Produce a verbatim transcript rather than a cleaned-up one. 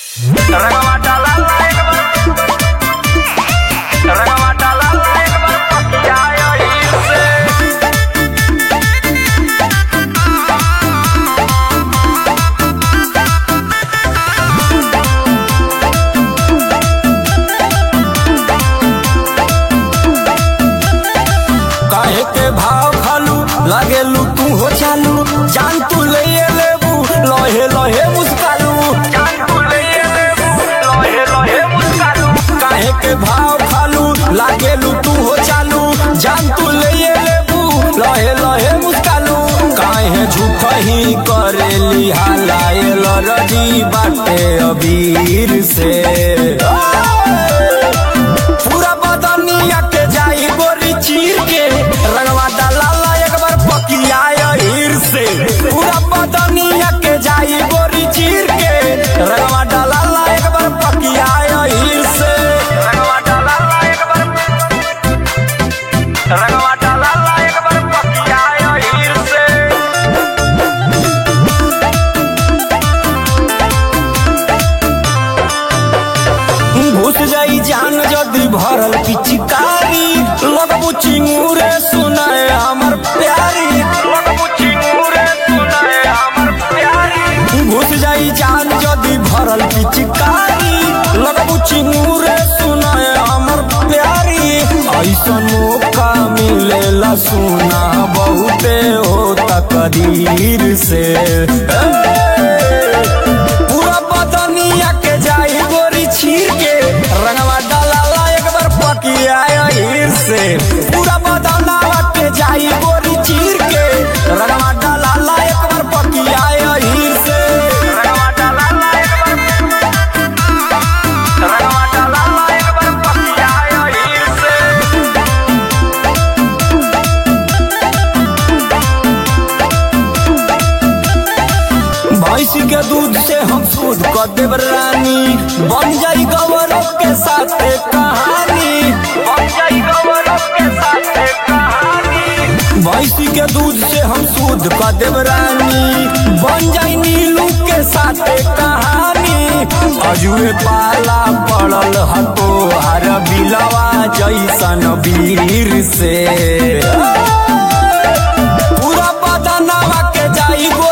रंगवा डाला एक बार, रंगवा डाला एक बार पकिया यहीं से। काहे के भाव खालू लागेलू तू हो चालू, जान तू ले लेबू लोहे लोहे मुस्कालू, जान तू ले लेबू लोहे लोहे मुस्कालू। काहे के भाव खालू लागेलू तू हो चालू, जान तू ले लेबू लोहे लोहे मुस्कालू। काहे झूठ ही करेली हालायल रजी बाटे अबीर से, पूरा बदनिया के जाई गोरी चीर के, रंगवा डाला एक बार पकिया यहीं से। पूरा बदनिया के जाई गोरी चीर के, रंगवा डाला एक बार पकिया यहीं से। रंगवा डाला एक बार, रंगवा डाला एक बार पकिया यहीं से। घुस जाई जान जदी भरल पिचकारी, लगबू चिंगूरे सुनाए हमर प्यारी, लगबू चिंगूरे सुनाए हमर प्यारी। घुस जाई जान जदी भरल पिचकारी, लगबू चिंगूरे सुनाए हमर प्यारी। ऐसन मौका मिलेला सुना बहुते होता कदीर से, पूरा बदनिया के जाई गोरी छीर के, रंगवा डाला एक बार पकिया यहीं से। पूरा बदनावा के जाई गोरी चीर के, रंगवा डाला एक बार पकिया यहीं से। रंगवा डाला एक बार, रंगवा डाला एक बार पकिया यहीं से। भैंस के दूध से हम शुद्ध कर देव रानी, बन जाई गौरव के साथ कहानी, बन जाई गौरव के साथ कहानी। भैंस के दूध से हम शुद्ध कर देव रानी, बन जाई नीलू के साथ कहानी। अजुए पाला पड़ल हतो हर बिलवा जैसन वीर से, पूरा बदनावा के जाई गो